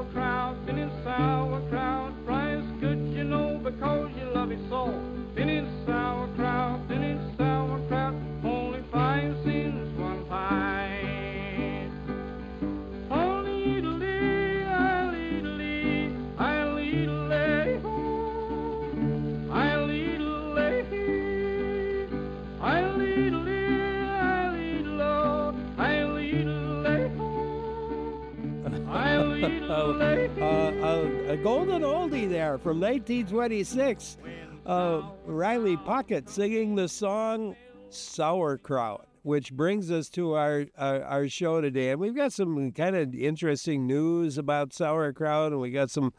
sauerkraut, spinning sauerkraut. Fries good, you know, because you love it so. Spinning sauerkraut, only 5 cents 1 pint. Only Italy, I'll Italy, I'll Italy, I'll Italy, I'll Italy, I'll Italy, I'll Italy. A golden oldie there from 1926. Riley Puckett singing the song Sauerkraut, which brings us to our show today. And we've got some kind of interesting news about sauerkraut, and we got some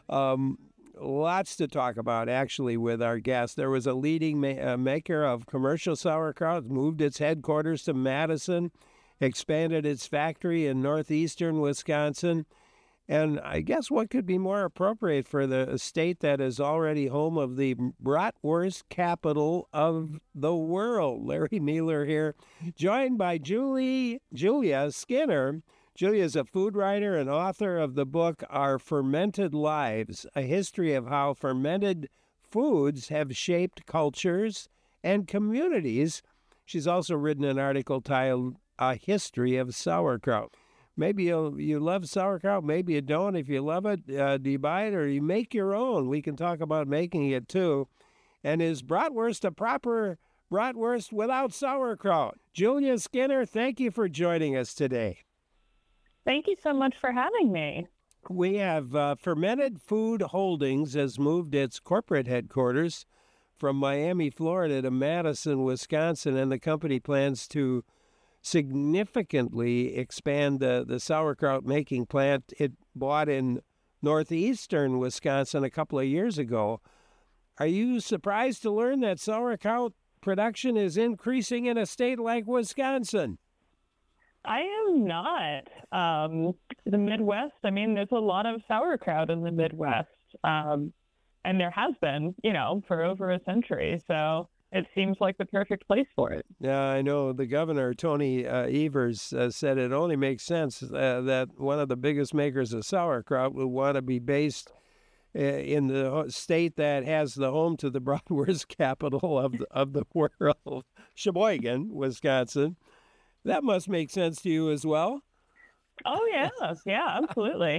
lots to talk about, actually, with our guest. There was a leading maker of commercial sauerkraut, moved its headquarters to Madison, expanded its factory in northeastern Wisconsin. And I guess what could be more appropriate for the state that is already home of the bratwurst capital of the world? Larry Mueller here, joined by Julia Skinner. Julia is a food writer and author of the book Our Fermented Lives, a history of how fermented foods have shaped cultures and communities. She's also written an article titled A History of Sauerkraut. Maybe you love sauerkraut, maybe you don't. If you love it, do you buy it or you make your own? We can talk about making it too. And is bratwurst a proper bratwurst without sauerkraut? Julia Skinner, thank you for joining us today. Thank you so much for having me. We have Fermented Food Holdings has moved its corporate headquarters from Miami, Florida to Madison, Wisconsin, and the company plans to significantly expand the sauerkraut making plant it bought in northeastern Wisconsin a couple of years ago. Are you surprised to learn that sauerkraut production is increasing in a state like Wisconsin? I am not. The Midwest, I mean, there's a lot of sauerkraut in the Midwest, and there has been, for over a century. So it seems like the perfect place for it. Yeah, I know the governor, Tony Evers, said it only makes sense that one of the biggest makers of sauerkraut would want to be based in the state that has the home to the bratwurst capital of the world, Sheboygan, Wisconsin. That must make sense to you as well. Oh, yes. Yeah, absolutely.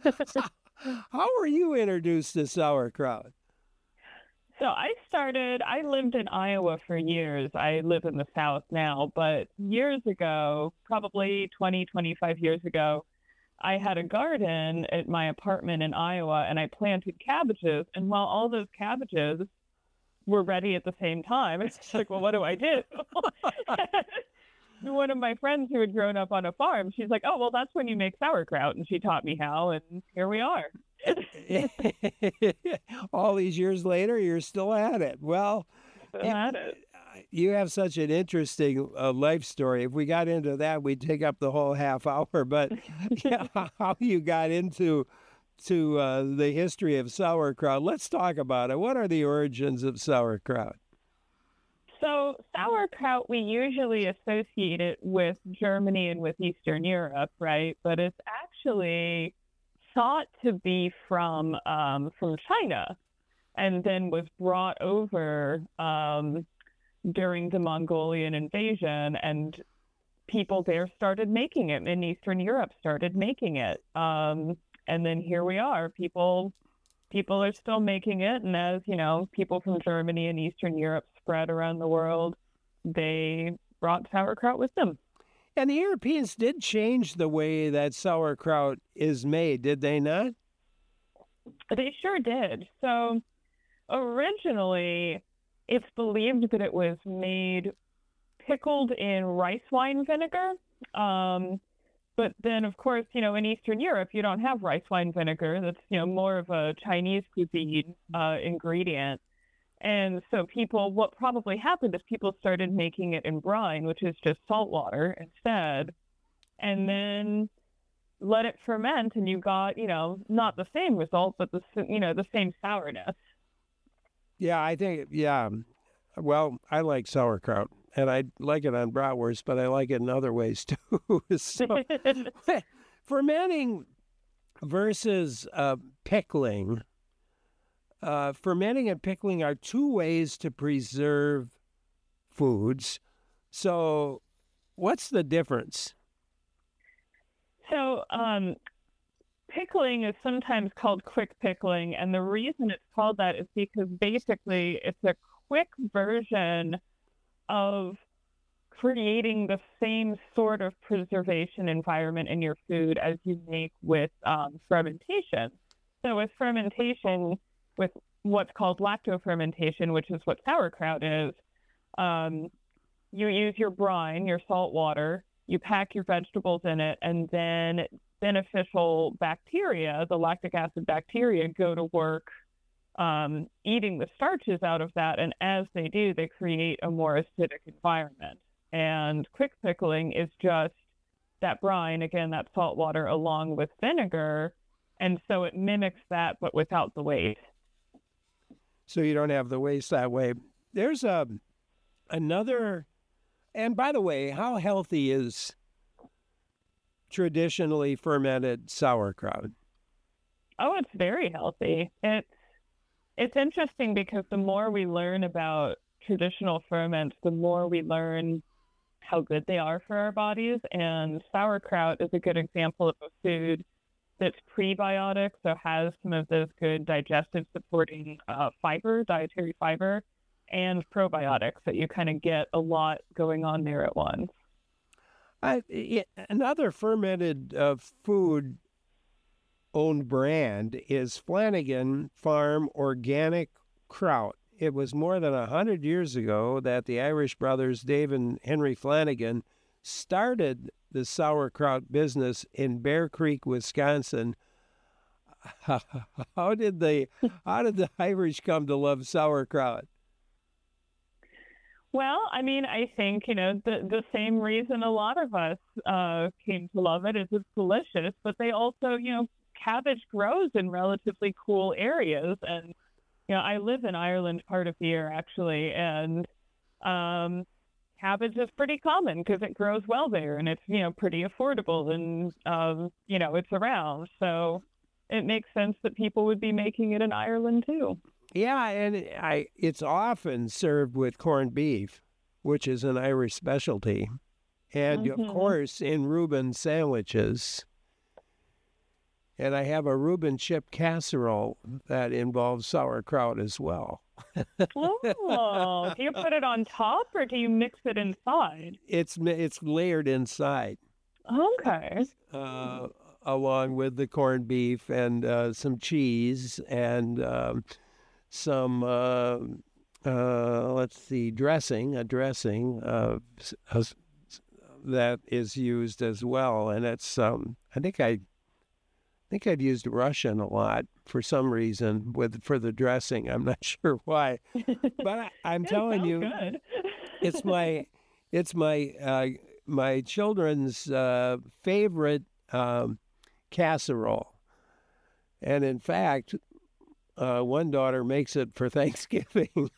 How were you introduced to sauerkraut? So I lived in Iowa for years. I live in the South now, but years ago, probably 20, 25 years ago, I had a garden at my apartment in Iowa and I planted cabbages. And while all those cabbages were ready at the same time, it's like, well, what do I do? One of my friends who had grown up on a farm, she's like, oh, well, that's when you make sauerkraut. And she taught me how, and here we are. All these years later, you're still at it. Well, you have such an interesting life story. If we got into that, we'd take up the whole half hour. But how you got into the history of sauerkraut, let's talk about it. What are the origins of sauerkraut? So sauerkraut, we usually associate it with Germany and with Eastern Europe, right? But it's actually thought to be from China, and then was brought over during the Mongolian invasion, and people there started making it, and Eastern Europe started making it, and then here we are. People are still making it, and as people from Germany and Eastern Europe spread around the world, they brought sauerkraut with them. And the Europeans did change the way that sauerkraut is made, did they not? They sure did. So originally, it's believed that it was made pickled in rice wine vinegar. But then, of course, in Eastern Europe, you don't have rice wine vinegar. That's, more of a Chinese cuisine ingredient. And so what probably happened is people started making it in brine, which is just salt water instead, and then let it ferment, and you got, not the same result, but the same sourness. Yeah, I think, well, I like sauerkraut, and I like it on bratwurst, but I like it in other ways too. So, fermenting versus pickling. Fermenting and pickling are two ways to preserve foods. So, what's the difference? So, pickling is sometimes called quick pickling, and the reason it's called that is because basically it's a quick version of creating the same sort of preservation environment in your food as you make with fermentation. So with fermentation, with what's called lactofermentation, which is what sauerkraut is, you use your brine, your salt water, you pack your vegetables in it, and then beneficial bacteria, the lactic acid bacteria, go to work eating the starches out of that. And as they do, they create a more acidic environment. And quick pickling is just that brine, again, that salt water along with vinegar. And so it mimics that, but without the waste. So you don't have the waste that way. There's another, and by the way, how healthy is traditionally fermented sauerkraut? Oh, it's very healthy. It's interesting because the more we learn about traditional ferments, the more we learn how good they are for our bodies. And sauerkraut is a good example of a food that's prebiotic, so has some of those good digestive supporting fiber, dietary fiber, and probiotics that you kind of get a lot going on there at once. Another fermented food owned brand is Flanagan Farm Organic Kraut. It was more than 100 years ago that the Irish brothers Dave and Henry Flanagan started the sauerkraut business in Bear Creek, Wisconsin. How did the Irish come to love sauerkraut? Well, I mean, I think, the same reason a lot of us came to love it is it's delicious, but they also, cabbage grows in relatively cool areas. And, I live in Ireland part of the year, actually, and cabbage is pretty common because it grows well there and it's, pretty affordable and, it's around. So it makes sense that people would be making it in Ireland too. Yeah, and it's often served with corned beef, which is an Irish specialty. And, of course, in Reuben sandwiches. And I have a Reuben chip casserole that involves sauerkraut as well. Oh, do you put it on top or do you mix it inside? It's layered inside. Okay. Along with the corned beef and some cheese and some dressing, that is used as well. And it's I think I've used Russian a lot for some reason for the dressing. I'm not sure why, but I'm telling you, good. it's my children's favorite casserole, and in fact, one daughter makes it for Thanksgiving.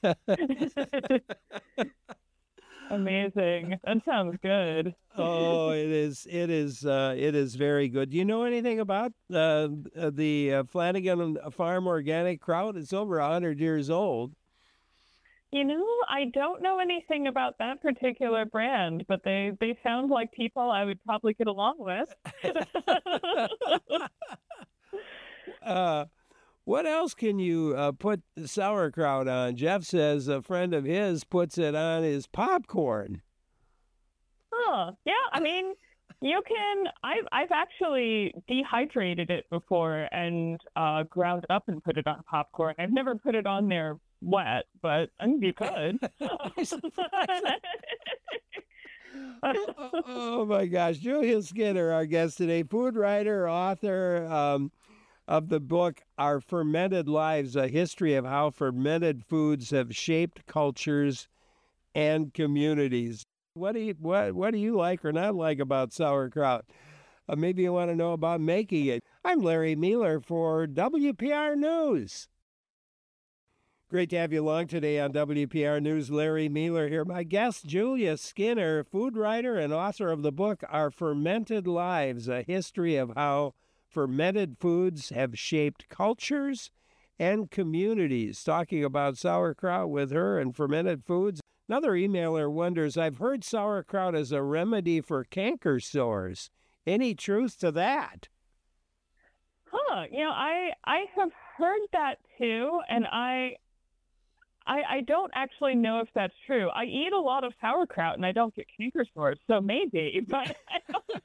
Amazing. That sounds good. Oh, it is very good. Do you know anything about the Flanagan Farm Organic Kraut? It's over 100 years old. I don't know anything about that particular brand, but they sound like people I would probably get along with. What else can you put sauerkraut on? Jeff says a friend of his puts it on his popcorn. Oh, yeah. I mean, you can. I've actually dehydrated it before and ground it up and put it on popcorn. I've never put it on there wet, but I mean, you could. Oh my gosh, Julia Skinner, our guest today, food writer, author of the book Our Fermented Lives, a history of how fermented foods have shaped cultures and communities. What do you like or not like about sauerkraut? Maybe you want to know about making it. I'm Larry Mueller for WPR News. Great to have you along today on WPR News. Larry Mueller here. My guest, Julia Skinner, food writer and author of the book Our Fermented Lives, a history of how fermented foods have shaped cultures and communities. Talking about sauerkraut with her and fermented foods. Another emailer wonders, I've heard sauerkraut is a remedy for canker sores. Any truth to that? Huh. I have heard that too, and I don't actually know if that's true. I eat a lot of sauerkraut and I don't get canker sores, so maybe, but I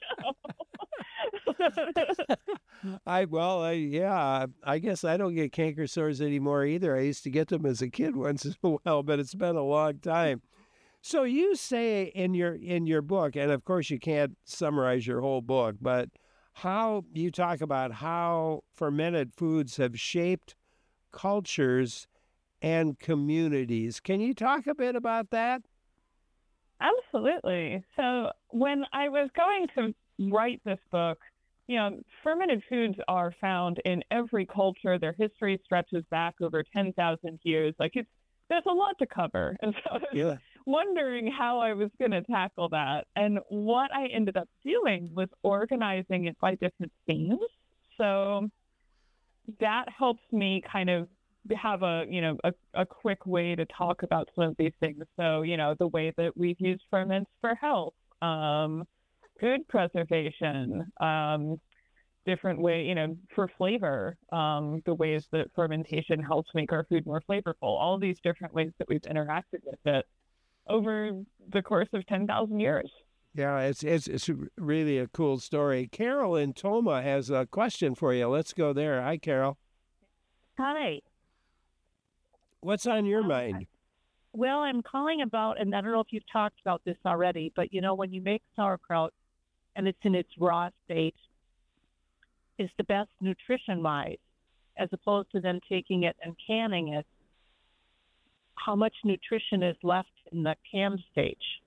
don't know. I guess I don't get canker sores anymore either. I used to get them as a kid once in a while, but it's been a long time. So you say in your book, and of course you can't summarize your whole book, but how you talk about how fermented foods have shaped cultures and communities. Can you talk a bit about that? Absolutely. So when I was going to write this book, fermented foods are found in every culture. Their history stretches back over 10,000 years. There's a lot to cover. And so I was wondering how I was going to tackle that. And what I ended up doing was organizing it by different themes. So that helps me kind of have a quick way to talk about some of these things. So, the way that we've used ferments for health, food preservation, different way, for flavor, the ways that fermentation helps make our food more flavorful, all these different ways that we've interacted with it over the course of 10,000 years. Yeah, it's really a cool story. Carol in Toma has a question for you. Let's go there. Hi, Carol. Hi. What's on your mind? Well, I'm calling about, and I don't know if you've talked about this already, but when you make sauerkraut and it's in its raw state, is the best nutrition-wise, as opposed to then taking it and canning it. How much nutrition is left in the canned stage?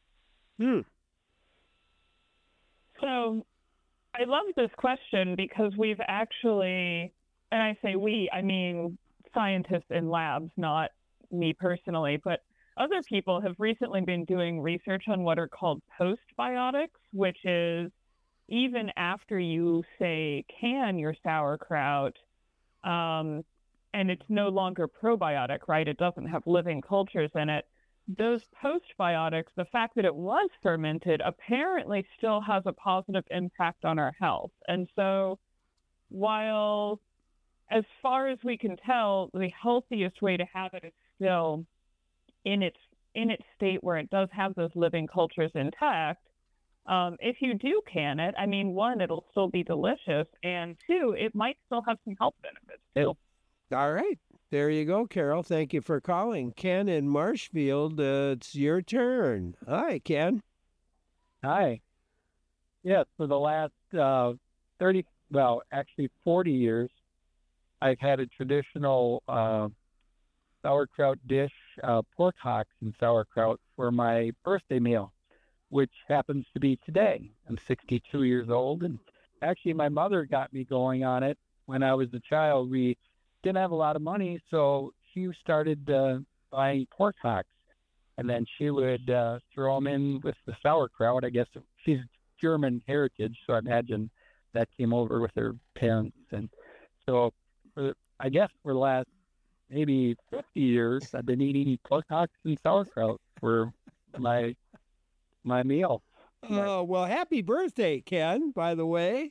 So I love this question because we've actually, and I say we, I mean scientists in labs, not me personally, but other people have recently been doing research on what are called postbiotics, which is even after you, say, can your sauerkraut, and it's no longer probiotic, right? It doesn't have living cultures in it. Those postbiotics, the fact that it was fermented, apparently still has a positive impact on our health. And so while, as far as we can tell, the healthiest way to have it is still in its state where it does have those living cultures intact, if you do can it, I mean, one, it'll still be delicious, and two, it might still have some health benefits too. All right. There you go, Carol. Thank you for calling. Ken in Marshfield, it's your turn. Hi, Ken. Hi. Yes, for the last 40 years, I've had a traditional sauerkraut dish, pork hocks and sauerkraut for my birthday meal, which happens to be today. I'm 62 years old, and actually my mother got me going on it when I was a child. We didn't have a lot of money, so she started buying pork hocks, and then she would throw them in with the sauerkraut. I guess she's German heritage, so I imagine that came over with her parents. And so I guess for the last maybe 50 years, I've been eating pork hocks and sauerkraut for my meal. Oh, well, happy birthday, Ken, by the way.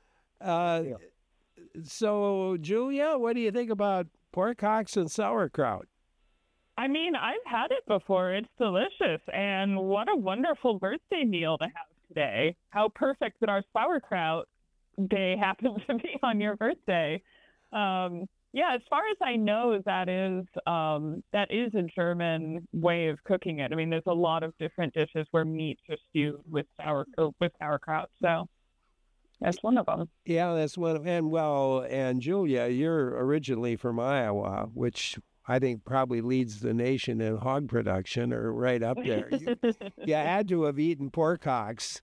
So, Julia, what do you think about pork hocks and sauerkraut? I mean, I've had it before. It's delicious. And what a wonderful birthday meal to have today. How perfect that our sauerkraut day happens to be on your birthday. Yeah, as far as I know, that is a German way of cooking it. I mean, there's a lot of different dishes where meats are stewed with sauerkraut. So that's one of them. Yeah, that's one of, and Julia, you're originally from Iowa, which I think probably leads the nation in hog production, or right up there. You had to have eaten pork hocks.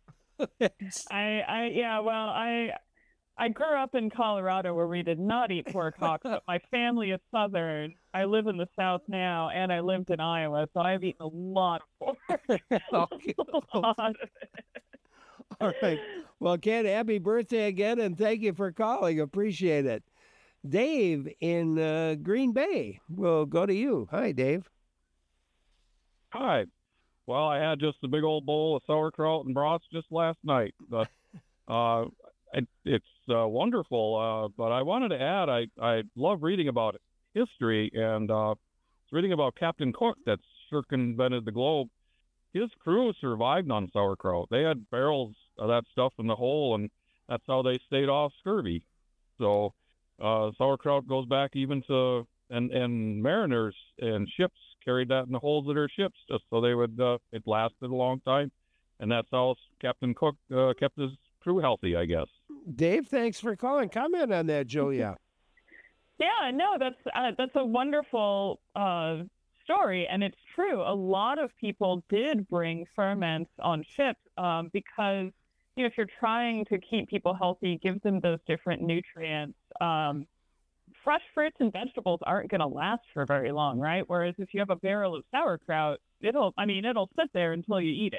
I grew up in Colorado where we did not eat pork hocks, but my family is Southern. I live in the South now, and I lived in Iowa, so I've eaten a lot of pork. Okay. All right. Well, Ken, happy birthday again, and thank you for calling. Appreciate it. Dave in Green Bay, we'll go to you. Hi, Dave. Hi. Well, I had just a big old bowl of sauerkraut and broth just last night. But it's wonderful. But I wanted to add, I love reading about history, and reading about Captain Cook that circumvented the globe. His crew survived on sauerkraut. They had barrels of that stuff in the hole, and that's how they stayed off scurvy. So sauerkraut goes back even to, and mariners and ships carried that in the holds of their ships just so they would, it lasted a long time. And that's how Captain Cook kept his crew healthy, I guess. Dave, thanks for calling. Comment on that, Julia. Yeah, no, that's a wonderful story, and it's true. A lot of people did bring ferments on ships because, you know, if you're trying to keep people healthy, give them those different nutrients. Fresh fruits and vegetables aren't going to last for very long, right? Whereas if you have a barrel of sauerkraut, it'll sit there until you eat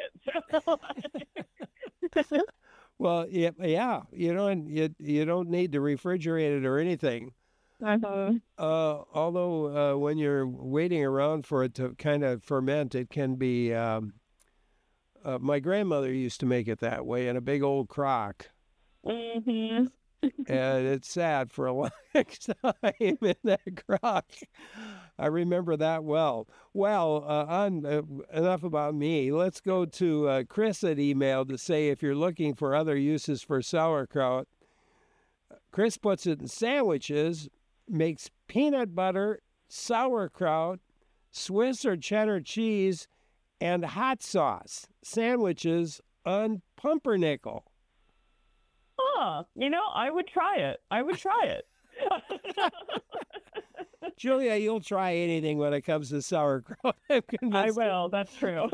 it. Well, yeah, you know, and you don't need to refrigerate it or anything. Although when you're waiting around for it to kind of ferment, it can be. My grandmother used to make it that way in a big old crock. Mm-hmm. And it sat for a long time in that crock. I remember that well. Well, enough about me. Let's go to Chris at email to say if you're looking for other uses for sauerkraut. Chris puts it in sandwiches, makes peanut butter, sauerkraut, Swiss or cheddar cheese, and hot sauce sandwiches on pumpernickel. Oh, you know, I would try it. Julia, you'll try anything when it comes to sauerkraut. I will. That's true.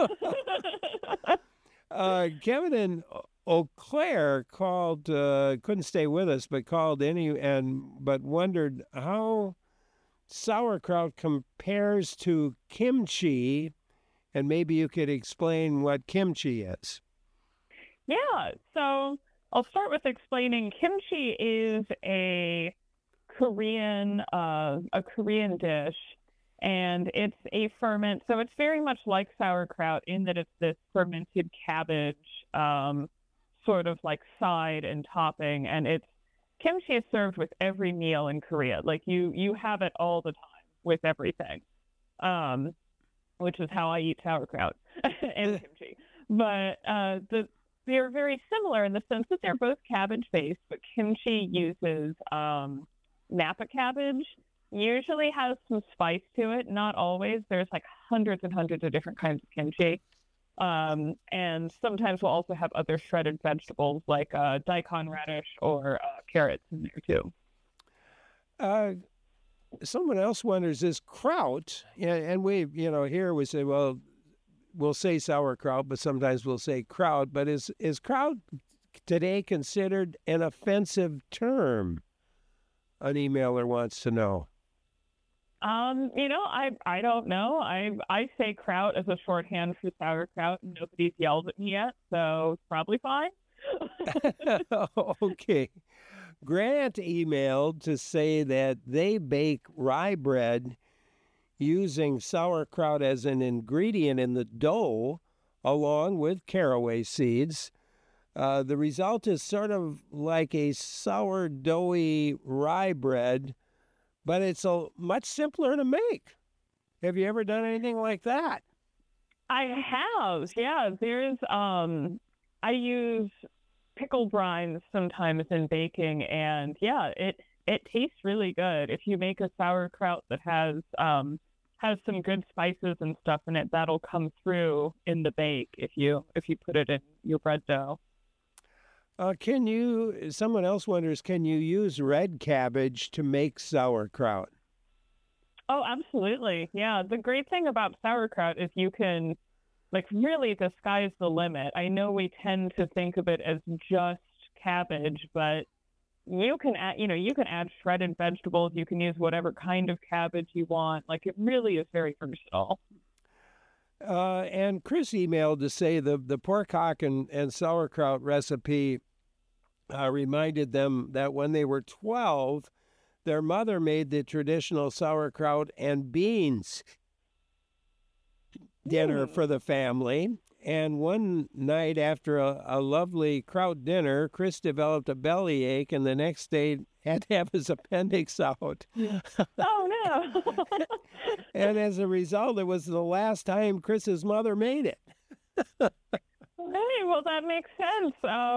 Kevin in Eau Claire called, couldn't stay with us, but called but wondered how sauerkraut compares to kimchi, and maybe you could explain what kimchi is. Yeah. So I'll start with explaining kimchi is a Korean dish, and it's a ferment. So it's very much like sauerkraut in that it's this fermented cabbage, sort of like side and topping. And kimchi is served with every meal in Korea. Like you have it all the time with everything, which is how I eat sauerkraut and kimchi. But they're very similar in the sense that they're both cabbage-based, but kimchi uses Napa cabbage. Usually has some spice to it, not always. There's like hundreds and hundreds of different kinds of kimchi. And sometimes we'll also have other shredded vegetables like daikon radish or carrots in there too. Someone else wonders, is kraut, and we, here we say, well, we'll say sauerkraut, but sometimes we'll say kraut. But is kraut today considered an offensive term? An emailer wants to know. I don't know. I say kraut as a shorthand for sauerkraut, and nobody's yelled at me yet, so it's probably fine. Okay. Grant emailed to say that they bake rye bread using sauerkraut as an ingredient in the dough, along with caraway seeds. The result is sort of like a sourdoughy rye bread, but it's much simpler to make. Have you ever done anything like that? I have, yeah. I use pickle brines sometimes in baking, and yeah, it tastes really good. If you make a sauerkraut that has some good spices and stuff in it, that'll come through in the bake if you put it in your bread dough. Someone else wonders, can you use red cabbage to make sauerkraut? Oh, absolutely. Yeah. The great thing about sauerkraut is you can, really, the sky's the limit. I know we tend to think of it as just cabbage, but you can add shredded vegetables. You can use whatever kind of cabbage you want. It really is very versatile. And Chris emailed to say the pork hock and sauerkraut recipe reminded them that when they were 12, their mother made the traditional sauerkraut and beans dinner for the family. And one night after a lovely kraut dinner, Chris developed a bellyache, and the next day had to have his appendix out. Oh, no. And as a result, it was the last time Chris's mother made it. Hey, well, that makes sense.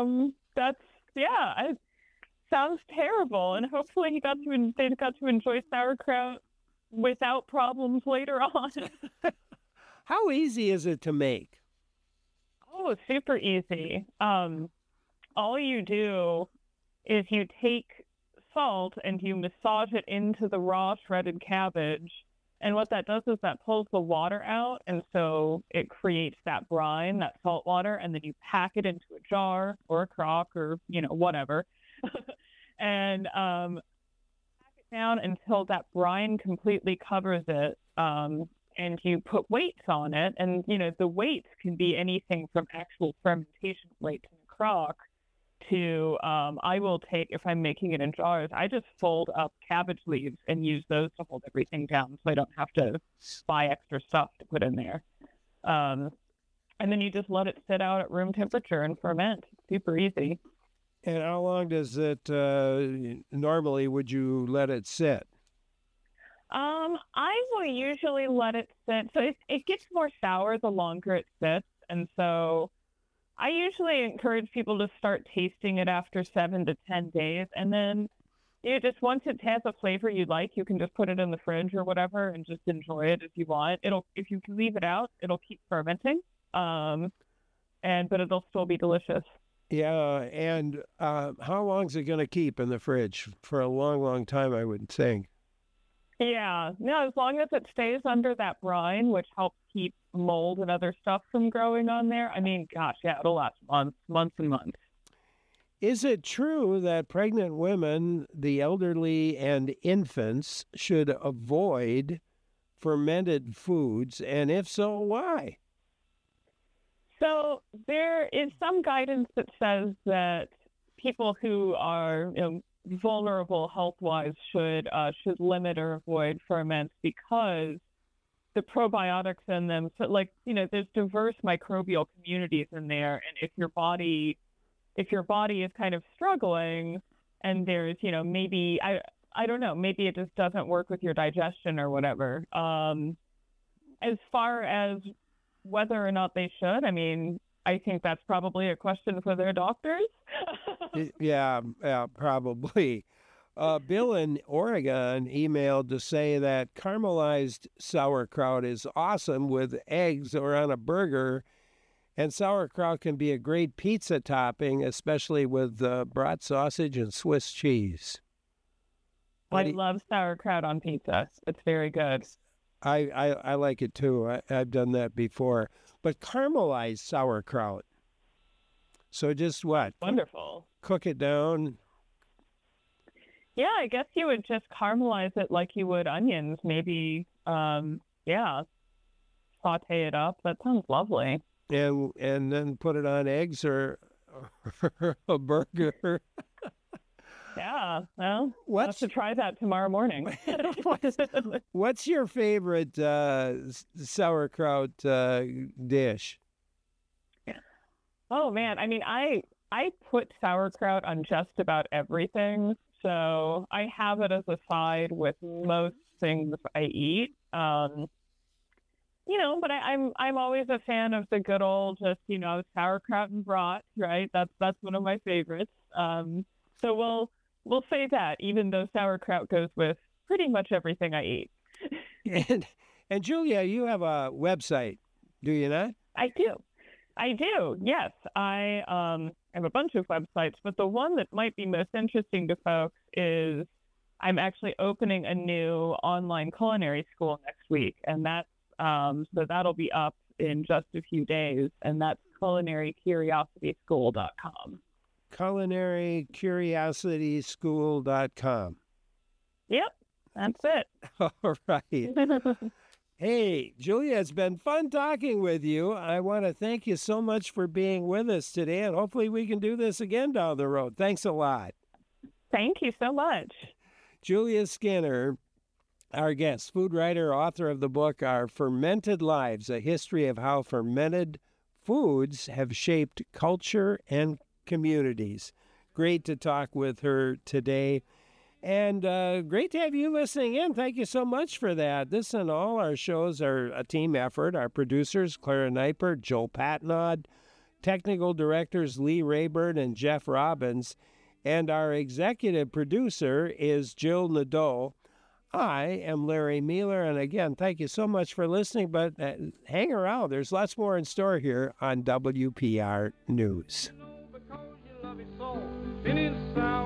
It sounds terrible. And hopefully they got to enjoy sauerkraut without problems later on. How easy is it to make? Oh, super easy. All you do is you take salt and you massage it into the raw shredded cabbage. And what that does is that pulls the water out. And so it creates that brine, that salt water. And then you pack it into a jar or a crock or, whatever. And pack it down until that brine completely covers it. And you put weights on it. And, the weights can be anything from actual fermentation weights in a crock to, I will take, if I'm making it in jars, I just fold up cabbage leaves and use those to hold everything down so I don't have to buy extra stuff to put in there. And then you just let it sit out at room temperature and ferment. It's super easy. And how long does it, normally would you let it sit? I will usually let it sit. So it gets more sour the longer it sits. And so I usually encourage people to start tasting it after 7 to 10 days. And then once it has a flavor you like, you can just put it in the fridge or whatever and just enjoy it if you want. If you can leave it out, it'll keep fermenting. But it'll still be delicious. Yeah. And how long is it going to keep in the fridge? For a long, long time, I would think. Yeah, no, as long as it stays under that brine, which helps keep mold and other stuff from growing on there. I mean, gosh, yeah, it'll last months and months. Is it true that pregnant women, the elderly, and infants should avoid fermented foods? And if so, why? So there is some guidance that says that people who are, vulnerable health-wise should limit or avoid ferments because the probiotics in them. So, there's diverse microbial communities in there, and if your body is kind of struggling, and there's maybe I don't know, maybe it just doesn't work with your digestion or whatever. As far as whether or not they should, I mean, I think that's probably a question for their doctors. Yeah, probably. Bill in Oregon emailed to say that caramelized sauerkraut is awesome with eggs or on a burger, and sauerkraut can be a great pizza topping, especially with brat sausage and Swiss cheese. I love sauerkraut on pizza. It's very good. I like it too. I've done that before. But caramelized sauerkraut. So just what? Wonderful. Cook it down. Yeah, I guess you would just caramelize it like you would onions. Maybe, saute it up. That sounds lovely. And then put it on eggs or a burger. Yeah, well, I'll have to try that tomorrow morning. What's your favorite sauerkraut dish? Oh, man. I mean, I put sauerkraut on just about everything. So I have it as a side with most things I eat. But I'm always a fan of the good old sauerkraut and brat, right? That's one of my favorites. So we'll say that, even though sauerkraut goes with pretty much everything I eat. And Julia, you have a website, do you not? I do. Yes. I have a bunch of websites, but the one that might be most interesting to folks is I'm actually opening a new online culinary school next week, and that's so that'll be up in just a few days, and that's culinarygcuriosityschool.com. culinarygcuriosityschool.com. Yep, that's it. All right. Hey, Julia, it's been fun talking with you. I want to thank you so much for being with us today, and hopefully we can do this again down the road. Thanks a lot. Thank you so much. Julia Skinner, our guest, food writer, author of the book Our Fermented Lives, A History of How Fermented Foods Have Shaped Culture and Communities. Great to talk with her today. And great to have you listening in. Thank you so much for that. This and all our shows are a team effort. Our producers, Clara Neipert, Joel Patnod, technical directors Lee Rayburn and Jeff Robbins, and our executive producer is Jill Nadeau. I am Larry Mueller, and again, thank you so much for listening, but hang around. There's lots more in store here on WPR News. Because you love it so. Spinning sour